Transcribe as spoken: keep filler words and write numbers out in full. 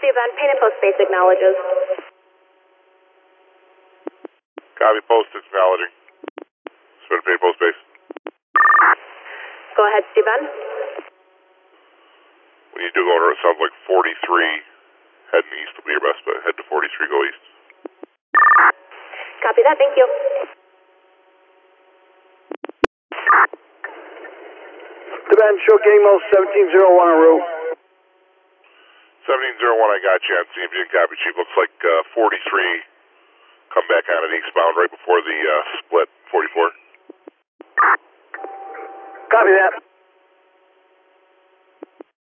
Steven, Painted Post Base acknowledges. Copy, post acknowledging. Steven, Painted Post Base. Go ahead, Steven. We need to go to, it sounds like forty-three, heading east will be your best bet. Head to forty-three, go east. Copy that, thank you. Steven, show Game Mo seventeen oh one en route. seventeen oh one, I got you on C M G and copy, Chief. Looks like uh, forty-three, come back on an eastbound right before the uh, split, forty-four. Copy that.